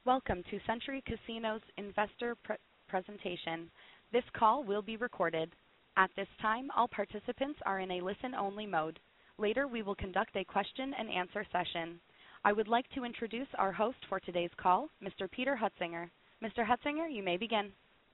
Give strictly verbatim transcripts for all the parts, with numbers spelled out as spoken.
Welcome to Century Casinos Investor pre- Presentation. This call will be recorded. At this time, all participants are in a listen-only mode. Later, we will conduct a question and answer session. I would like to introduce our host for today's call, Mister Peter Hutzinger. Mister Hutzinger, you may begin.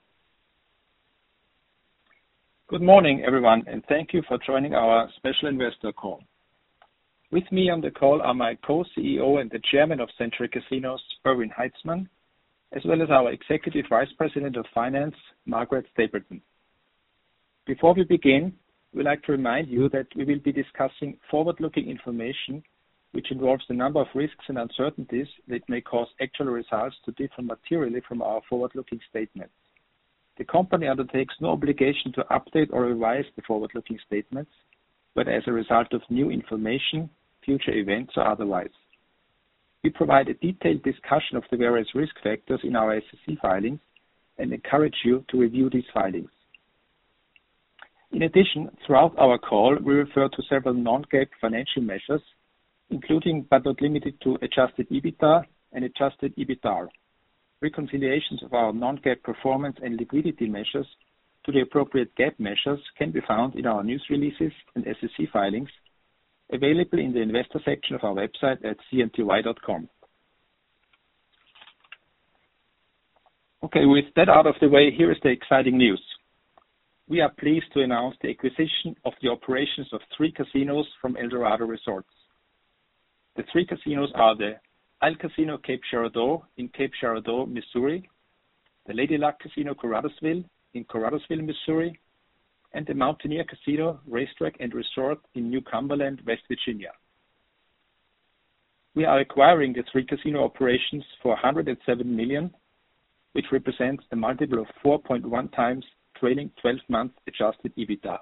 Good morning, everyone, and thank you for joining our special investor call. With me on the call are my co-C E O and the chairman of Century Casinos, Erwin Haitzmann, as well as our Executive Vice President of Finance, Margaret Stapleton. Before we begin, we'd like to remind you that we will be discussing forward-looking information which involves a number of risks and uncertainties that may cause actual results to differ materially from our forward-looking statements. The company undertakes no obligation to update or revise the forward-looking statements, whether as a result of new information, future events, or otherwise. We provide a detailed discussion of the various risk factors in our S E C filings and encourage you to review these filings. In addition, throughout our call, we refer to several non-GAAP financial measures, including but not limited to adjusted EBITDA and adjusted EBITDAR. Reconciliations of our non-GAAP performance and liquidity measures to the appropriate GAAP measures can be found in our news releases and S E C filings, available in the investor section of our website at c n t y dot com. Okay, with that out of the way, here is the exciting news. We are pleased to announce the acquisition of the operations of three casinos from Eldorado Resorts. The three casinos are the Isle Casino Cape Girardeau in Cape Girardeau, Missouri, the Lady Luck Casino Caruthersville in Caruthersville, Missouri, and the Mountaineer Casino, Racetrack and Resort in New Cumberland, West Virginia. We are acquiring the three casino operations for one hundred seven million dollars, which represents a multiple of four point one times trailing twelve-month adjusted EBITDA.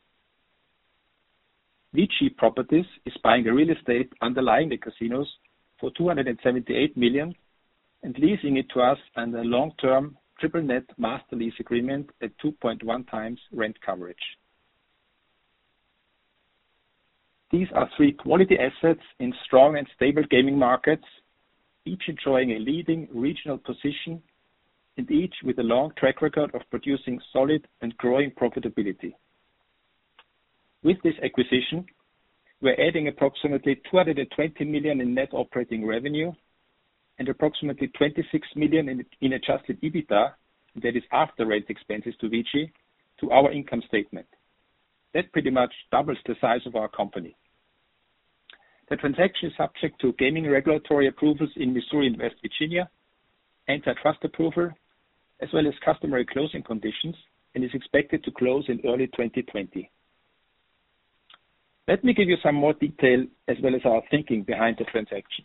Vici Properties is buying the real estate underlying the casinos for two hundred seventy-eight million dollars and leasing it to us under a long-term triple net master lease agreement at two point one times rent coverage. These are three quality assets in strong and stable gaming markets, each enjoying a leading regional position and each with a long track record of producing solid and growing profitability. With this acquisition, we're adding approximately two hundred twenty million dollars in net operating revenue and approximately twenty-six million dollars in, in adjusted EBITDA, that is after rent expenses to Vici, to our income statement. That pretty much doubles the size of our company. The transaction is subject to gaming regulatory approvals in Missouri and West Virginia, antitrust approval, as well as customary closing conditions, and is expected to close in early twenty twenty. Let me give you some more detail as well as our thinking behind the transaction.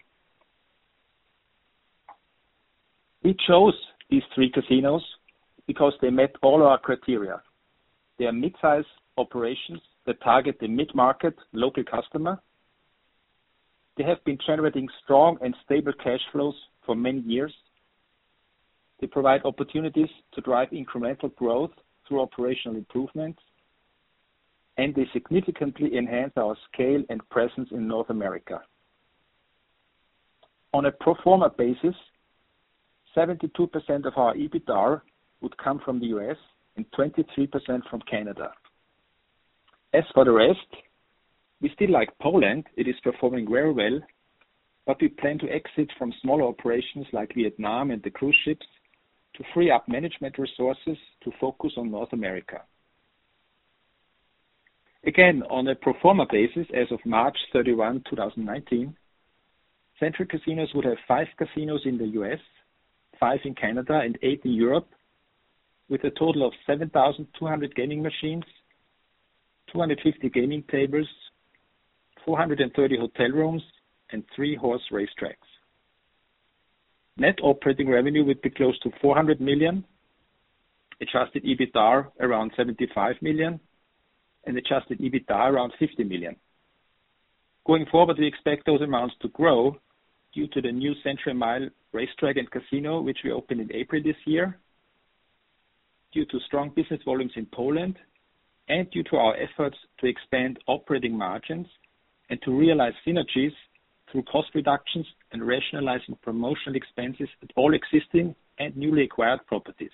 We chose these three casinos because they met all our criteria. They are mid-size operations that target the mid-market local customer. They have been generating strong and stable cash flows for many years. They provide opportunities to drive incremental growth through operational improvements, and they significantly enhance our scale and presence in North America. On a pro forma basis, seventy-two percent of our EBITDAR would come from the U S and twenty-three percent from Canada. As for the rest, we still like Poland. It is performing very well, but we plan to exit from smaller operations like Vietnam and the cruise ships to free up management resources to focus on North America. Again, on a pro forma basis, as of March thirty-first, twenty nineteen, Century Casinos would have five casinos in the U S, five in Canada, and eight in Europe, with a total of seven thousand two hundred gaming machines, two hundred fifty gaming tables, four hundred thirty hotel rooms, and three horse racetracks. Net operating revenue would be close to four hundred million dollars, adjusted EBITDAR around seventy-five million dollars, and adjusted EBITDA around fifty million dollars. Going forward, we expect those amounts to grow due to the new Century Mile Racetrack and Casino, which we opened in April this year, due to strong business volumes in Poland, and due to our efforts to expand operating margins and to realize synergies through cost reductions and rationalizing promotional expenses at all existing and newly acquired properties.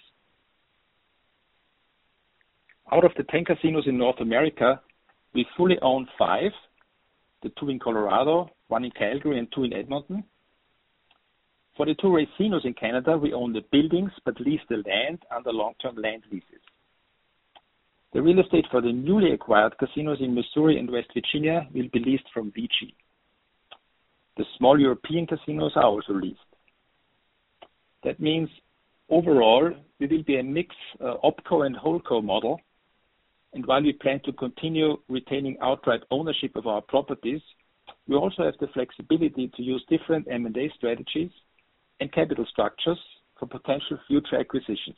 Out of the ten casinos in North America, we fully own five, the two in Colorado, one in Calgary, and two in Edmonton. For the two racinos in Canada, we own the buildings but lease the land under long-term land leases. The real estate for the newly acquired casinos in Missouri and West Virginia will be leased from V G. The small European casinos are also leased. That means overall, we will be a mix uh, OpCo and HoldCo model. And while we plan to continue retaining outright ownership of our properties, we also have the flexibility to use different M and A strategies and capital structures for potential future acquisitions.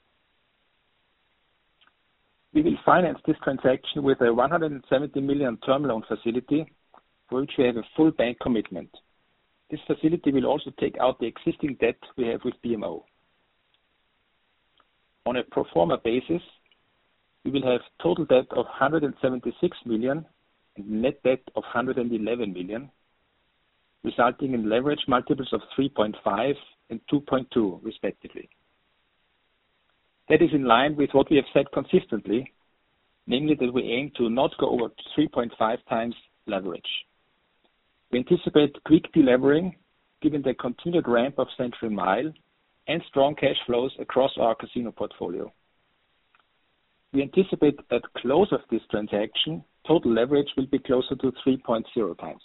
We will finance this transaction with a one hundred seventy million dollars term loan facility for which we have a full bank commitment. This facility will also take out the existing debt we have with B M O. On a pro forma basis, we will have total debt of one hundred seventy-six million dollars and net debt of one hundred eleven million dollars, resulting in leverage multiples of three point five and two point two, respectively. That is in line with what we have said consistently, namely that we aim to not go over three point five times leverage. We anticipate quick delevering given the continued ramp of Century Mile and strong cash flows across our casino portfolio. We anticipate at close of this transaction, total leverage will be closer to three point zero times.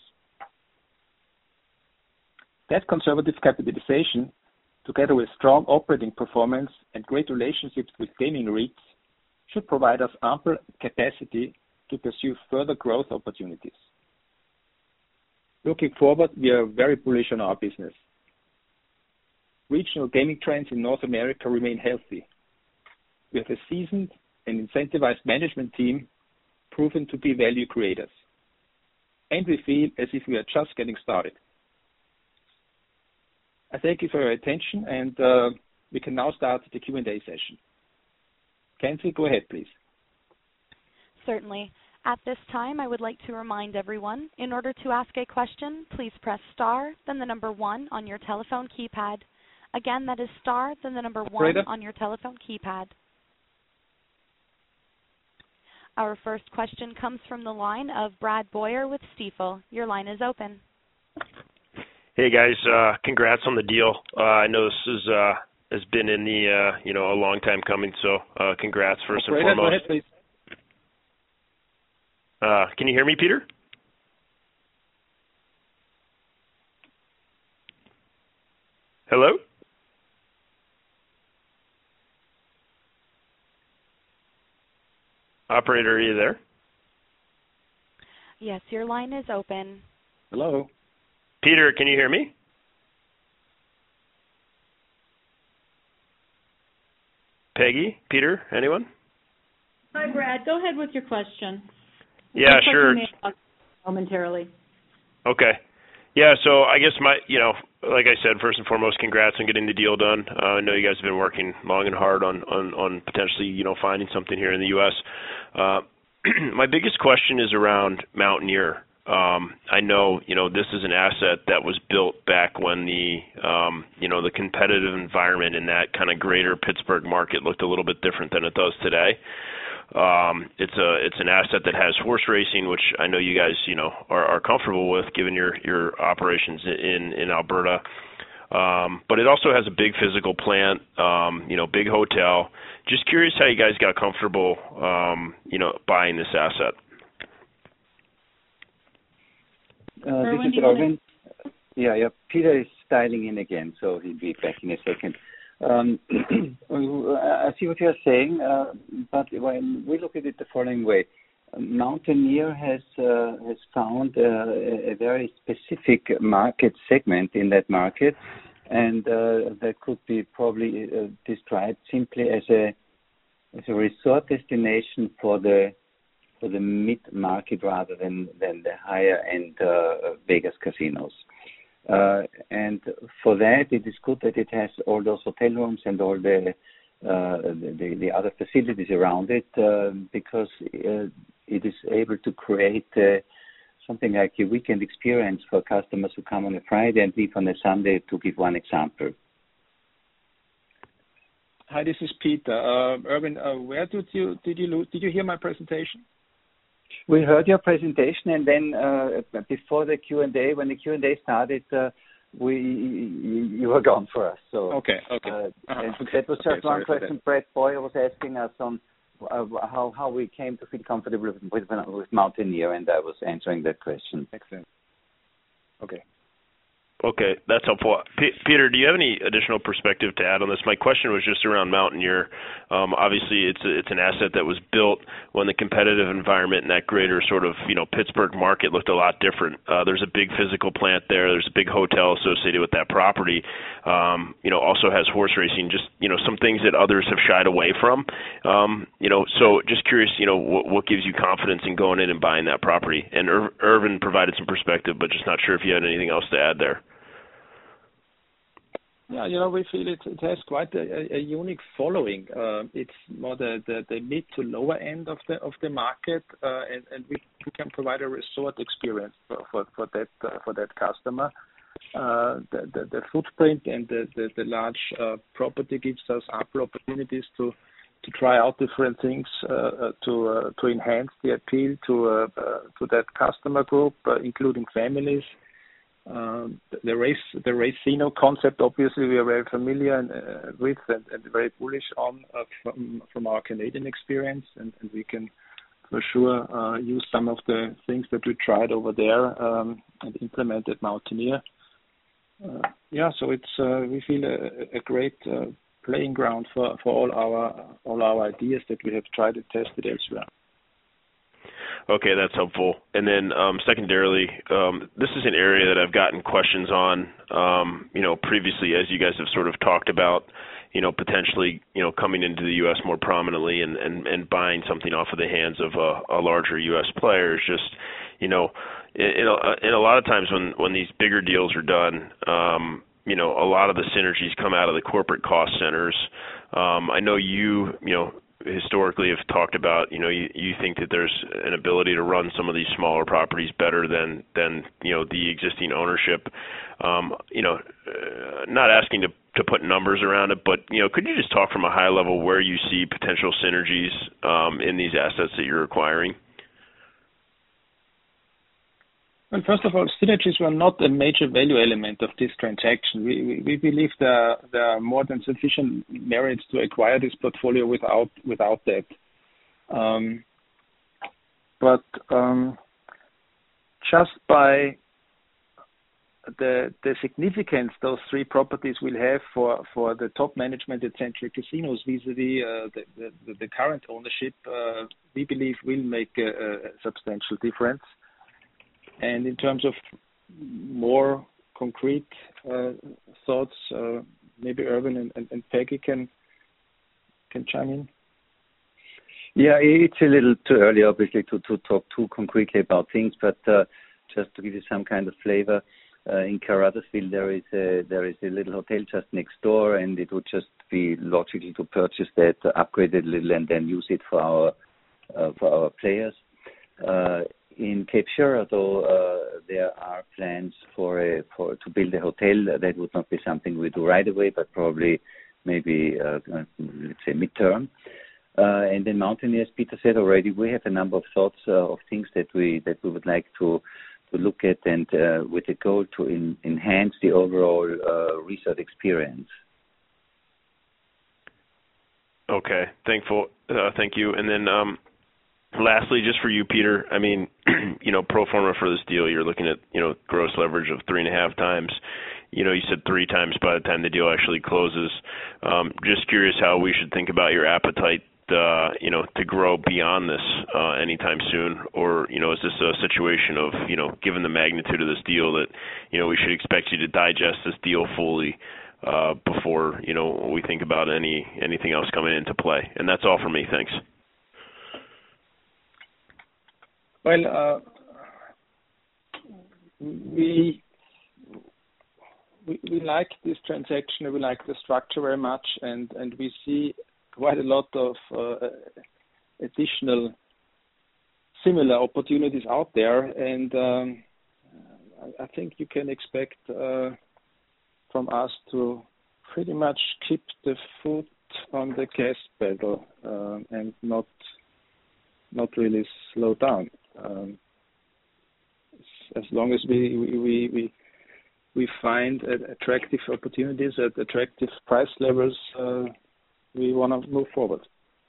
That conservative capitalization, together with strong operating performance and great relationships with gaming REITs, should provide us ample capacity to pursue further growth opportunities. Looking forward, we are very bullish on our business. Regional gaming trends in North America remain healthy. We have a seasoned and incentivized management team proven to be value creators. And we feel as if we are just getting started. I thank you for your attention, and uh, we can now start the Q and A session. Kenzie, go ahead, please. Certainly. At this time, I would like to remind everyone, in order to ask a question, please press star, then the number one on your telephone keypad. Again, that is star, then the number one Operator. on your telephone keypad. Our first question comes from the line of Brad Boyer with Stifel. Your line is open. Hey guys, uh, congrats on the deal. Uh, I know this is uh, has been in the uh, you know a long time coming, so uh, congrats first Operator, and foremost. go ahead, please. Uh, can you hear me, Peter? Hello? Operator, are you there? Yes, your line is open. Hello? Peter, can you hear me? Peggy? Peter? Anyone? Hi, Brad. Go ahead with your question. Yeah, Looks like sure. you may talk momentarily. Okay. Yeah, so I guess my, you know, like I said, first and foremost, congrats on getting the deal done. Uh, I know you guys have been working long and hard on, on, on potentially, you know, finding something here in the U S. Uh, my biggest question is around Mountaineer. Um, I know, you know, this is an asset that was built back when the, um, you know, the competitive environment in that kind of greater Pittsburgh market looked a little bit different than it does today. Um, it's a it's an asset that has horse racing, which I know you guys you know are, are comfortable with, given your your operations in in Alberta. Um, but it also has a big physical plant, um, you know, big hotel. Just curious how you guys got comfortable, um, you know, buying this asset. Uh, Erwin, this is Erwin. Yeah, yeah. Peter is dialing in again, so he'll be back in a second. Um, I see what you're saying, uh, but when we look at it the following way, Mountaineer has uh, has found uh, a very specific market segment in that market, and uh, that could be probably uh, described simply as a as a resort destination for the for the mid market rather than than the higher end uh, Vegas casinos. Uh, and for that, it is good that it has all those hotel rooms and all the uh, the, the other facilities around it, uh, because uh, it is able to create a something like a weekend experience for customers who come on a Friday and leave on a Sunday, to give one example. Hi, this is Peter. Uh, Erwin, uh, where did you did you lo- did you hear my presentation? We heard your presentation, and then uh, before the Q and A, when the Q and A started, uh, we you were gone for us. So okay, okay. Uh, uh-huh. and that was just okay, one question. Brett Boyer was asking us on uh, how how we came to feel comfortable with, with with Mountaineer, and I was answering that question. Excellent. Okay. Okay, that's helpful. P- Peter, do you have any additional perspective to add on this? My question was just around Mountaineer. Um, obviously, it's a, it's an asset that was built when the competitive environment in that greater sort of you know Pittsburgh market looked a lot different. Uh, there's a big physical plant there. There's a big hotel associated with that property. Um, you know, also has horse racing. Just you know some things that others have shied away from. Um, you know, so just curious. You know, what, what gives you confidence in going in and buying that property? And Ir- Erwin provided some perspective, but just not sure if you had anything else to add there. Yeah, you know, we feel it, it has quite a, a unique following. Uh, it's more the, the, the mid to lower end of the of the market, uh, and, and we can provide a resort experience for for, for that uh, for that customer. Uh, the, the the footprint and the the, the large uh, property gives us ample opportunities to to try out different things uh, to uh, to enhance the appeal to uh, uh, to that customer group, uh, including families. Um, the race, the racino concept, obviously, we are very familiar and, uh, with and, and very bullish on uh, from from our Canadian experience, and, and we can for sure uh, use some of the things that we tried over there um, and implement at Mountaineer. Uh, yeah, so it's uh, we feel a, a great uh, playing ground for, for all our all our ideas that we have tried and tested elsewhere. Okay, that's helpful. And then um, secondarily, um, this is an area that I've gotten questions on, um, you know, previously, as you guys have sort of talked about, you know, potentially, you know, coming into the U S more prominently and, and, and buying something off of the hands of a, a larger U S player. Is just, you know, in, in, a, in a lot of times when, when these bigger deals are done, um, you know, a lot of the synergies come out of the corporate cost centers. Um, I know you, you know, historically have talked about, you know, you, you think that there's an ability to run some of these smaller properties better than, than you know, the existing ownership. Um, you know, uh, not asking to, to put numbers around it, but, you know, could you just talk from a high level where you see potential synergies um, in these assets that you're acquiring? Well, first of all, synergies were not a major value element of this transaction. We, we, we believe there, there are more than sufficient merits to acquire this portfolio without without that. Um, but um, just by the the significance those three properties will have for, for the top management at Century Casinos vis-a-vis uh, the, the, the current ownership, uh, we believe will make a, a substantial difference. And in terms of more concrete uh, thoughts, uh, maybe Erwin and, and, and Peggy can can chime in. Yeah, it's a little too early, obviously, to, to talk too concretely about things, but uh, just to give you some kind of flavor, uh, in Caruthersville there is a there is a little hotel just next door, and it would just be logical to purchase that, uh, upgrade it a little, and then use it for our uh, for our players. Uh, In Cape Girardeau, uh, there are plans for a for to build a hotel. That would not be something we do right away, but probably maybe uh, let's say midterm. Uh, and in Mountaineer, as Peter said already, we have a number of thoughts uh, of things that we that we would like to to look at, and uh, with a goal to in, enhance the overall uh, resort experience. Okay, thankful, uh, thank you. And then. Um Lastly, just for you, Peter, I mean, you know, pro forma for this deal, you're looking at, you know, gross leverage of three and a half times. You know, you said three times by the time the deal actually closes. Um, just curious how we should think about your appetite, uh, you know, to grow beyond this uh, anytime soon, or, you know, is this a situation of, you know, given the magnitude of this deal that, you know, we should expect you to digest this deal fully uh, before, you know, we think about any anything else coming into play? And that's all for me. Thanks. Well, uh, we, we we like this transaction. We like the structure very much, and, and we see quite a lot of uh, additional similar opportunities out there, and um, I, I think you can expect uh, from us to pretty much keep the foot on the gas pedal uh, and not not really slow down. Um, as long as we we we, we find attractive opportunities at attractive price levels, uh, we want to move forward.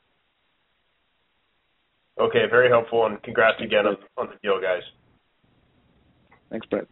Okay, very helpful, and congrats again on, on the deal, guys. Thanks, Brett.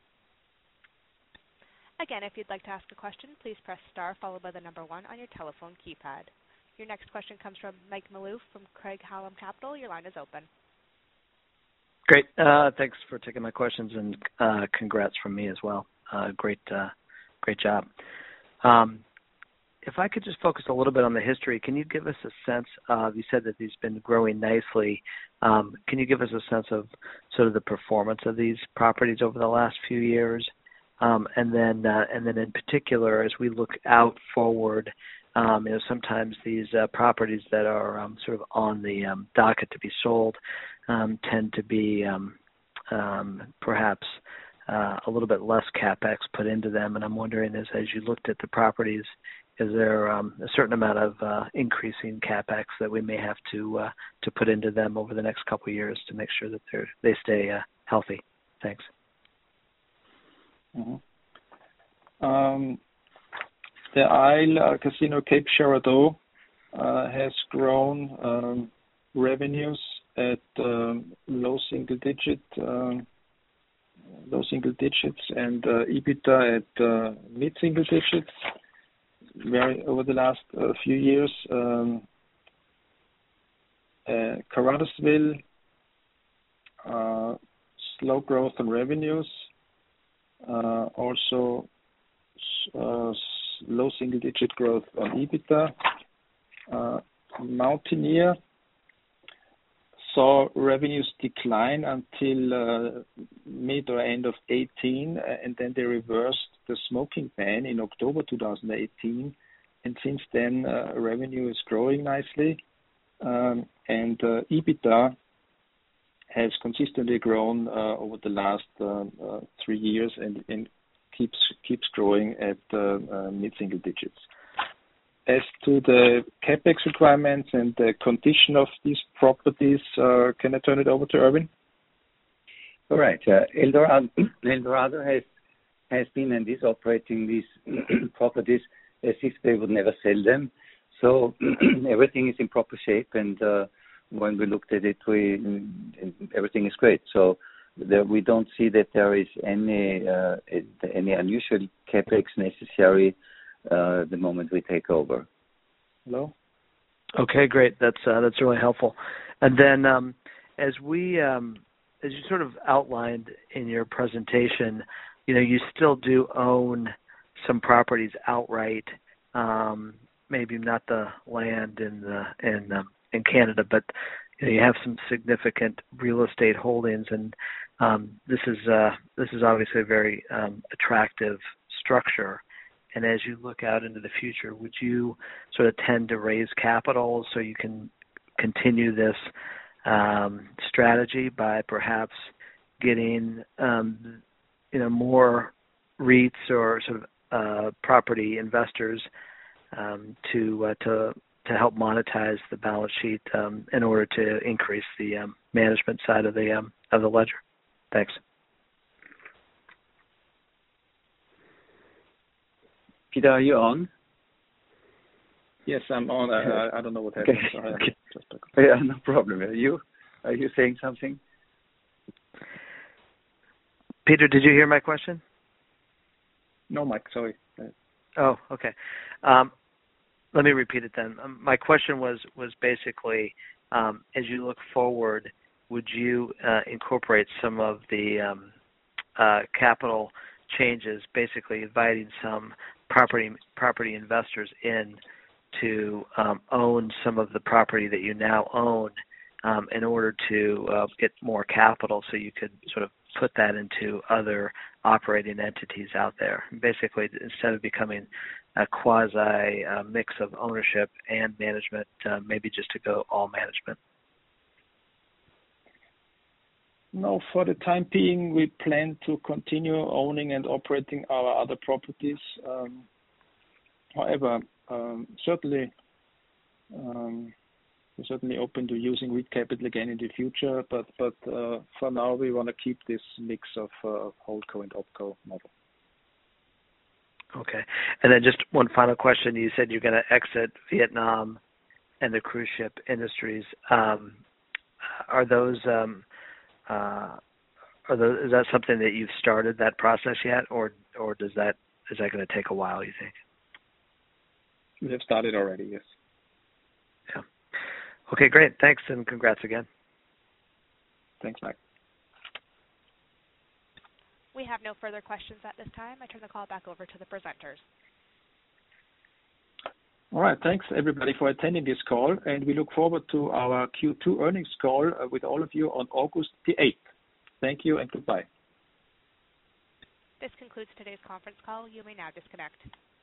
Again, if you'd like to ask a question, please press star followed by the number one on your telephone keypad. Your next question comes from Mike Maloof from Craig-Hallum Capital. Your line is open. Great. Uh, thanks for taking my questions, and uh, congrats from me as well. Uh, great, uh, great job. Um, if I could just focus a little bit on the history, can you give us a sense of, you said that these have been growing nicely. Um, can you give us a sense of sort of the performance of these properties over the last few years? Um, and then, uh, and then in particular, as we look out forward, um, you know, sometimes these uh, properties that are um, sort of on the um, docket to be sold um, tend to be um, um, perhaps uh, a little bit less capex put into them. And I'm wondering, as as you looked at the properties, is there um, a certain amount of uh, increasing capex that we may have to uh, to put into them over the next couple of years to make sure that they they stay uh, healthy? Thanks. Mm-hmm. Um, the Isle uh, Casino Cape Girardeau uh, has grown um, revenues at um, low single digit, um, low single digits, and uh, EBITDA at uh, mid single digits. Very over the last uh, few years, um, uh, Caruthersville, uh, slow growth in revenues. Uh, also, uh, low single-digit growth on EBITDA. Uh, Mountaineer saw revenues decline until uh, mid or end of eighteen, and then they reversed the smoking ban in October two thousand eighteen, and since then uh, revenue is growing nicely, um, and uh, EBITDA has consistently grown uh, over the last uh, uh, three years and, and keeps keeps growing at uh, uh, mid-single digits. As to the capex requirements and the condition of these properties, uh, can I turn it over to Erwin? All right. Uh, Eldorado, Eldorado has has been and is operating these properties as if they would never sell them. So everything is in proper shape, and uh, when we looked at it, we everything is great. So there, we don't see that there is any uh, any unusual capex necessary uh, the moment we take over. Hello. Okay, great. That's uh, that's really helpful. And then, um, as we um, as you sort of outlined in your presentation, you know, you still do own some properties outright. Um, maybe not the land in the in um, in Canada, but you know, you have some significant real estate holdings, and um, this is uh, this is obviously a very um, attractive structure. And as you look out into the future, would you sort of tend to raise capital so you can continue this um, strategy by perhaps getting um, you know more REITs or sort of uh, property investors um, to uh, to to help monetize the balance sheet um, in order to increase the um, management side of the um, of the ledger? Thanks. Peter, are you on? Yes, I'm on. I, I don't know what happened. Okay. So Okay. just a... Yeah, no problem. Are you are you saying something? Peter, did you hear my question? No, Mike. Sorry. Oh, okay. Um, let me repeat it then. Um, my question was was basically, um, as you look forward, would you uh, incorporate some of the um, uh, capital changes, basically inviting some property property investors in to um, own some of the property that you now own um, in order to uh, get more capital, so you could sort of put that into other operating entities out there? Basically, instead of becoming a quasi uh, mix of ownership and management, uh, maybe just to go all management. No, for the time being, we plan to continue owning and operating our other properties. Um, however, um, certainly, um, we're certainly open to using REIT capital again in the future, but but uh, for now, we want to keep this mix of uh, holdco and opco model. Okay. And then just one final question. You said you're going to exit Vietnam and the cruise ship industries. Um, are those, um, uh, are those, is that something that you've started that process yet, or or does that is that going to take a while, you think? We have started already, yes. Yeah. Okay, great. Thanks, and congrats again. Thanks, Mike. We have no further questions at this time. I turn the call back over to the presenters. All right. Thanks, everybody, for attending this call, and we look forward to our Q two earnings call uh, with all of you on August the eighth. Thank you and goodbye. This concludes today's conference call. You may now disconnect.